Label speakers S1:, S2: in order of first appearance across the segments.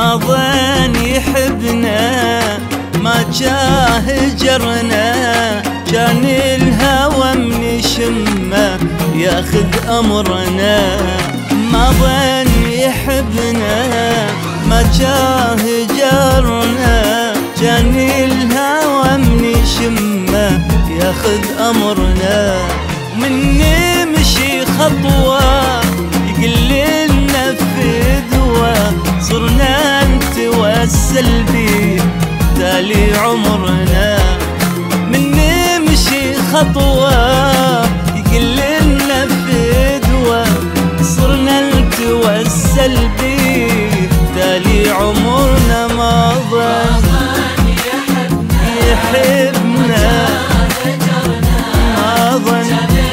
S1: ما ظن يحبنا ما جاه هجرنا، كان الهوى من شمه ياخذ امرنا. ما ظن يحبنا ما جاه هجرنا، كان الهوى من شمه ياخذ امرنا. من نمشي خطوه يقللنا فدوه، صرنا نتوسل بيه تالي عمرنا. من نمشي خطوه يقللنا فدوه، صرنا نتوسل بيه تالي عمرنا. ما ظن يحبنا ما ظن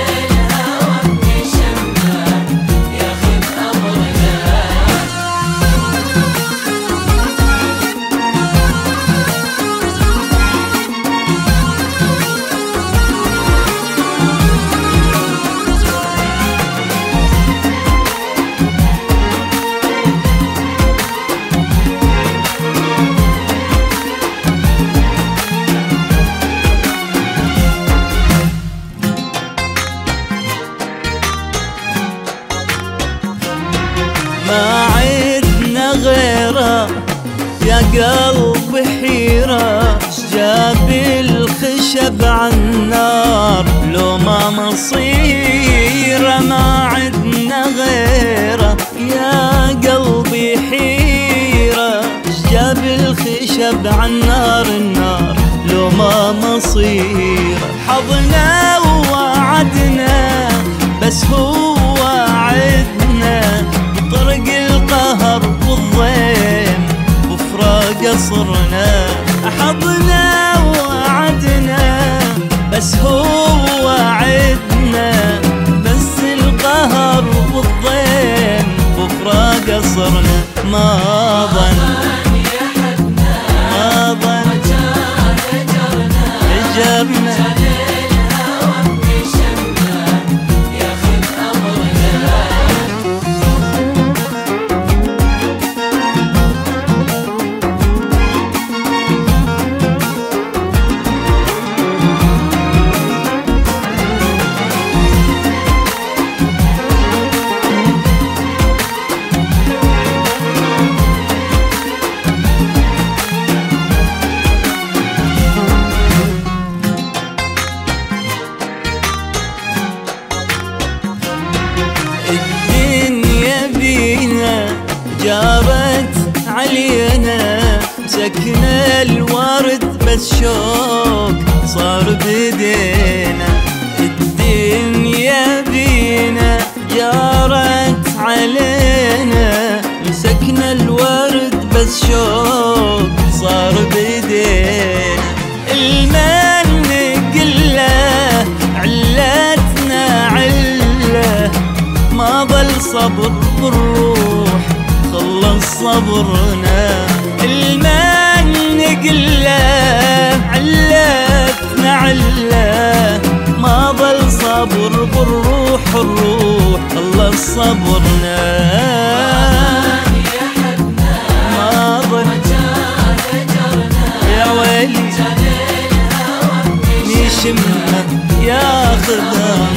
S1: ما عدنا غيره يا قلب حيرة، جاب الخشب عالنار لو ما مصيره. ما عدنا غيره يا قلبي حيرة، جاب الخشب عالنار النار لو ما مصيره. حظنا ووعدنا بس هو عدنا، طرق القهر والضيم وفراق صرنا. حظنا وعدنا بس هو عدنا، بس القهر والضيم وفراق صرنا. ما ظن ما ظن هجرنا، الدنيا بينا جارت علينا، مسكنا الورد بس شوق صار بدينا. الدنيا بينا جارت علينا، مسكنا الورد بس شوق صار بدينا. المن قله علتنا عله، ما ظل صبر بالروح خلص صبرنا. المن قله علتنا عله، ما ظل صبر بالروح الروح خلص صبرنا. ما ظل يا ويلي يشمه ياخذ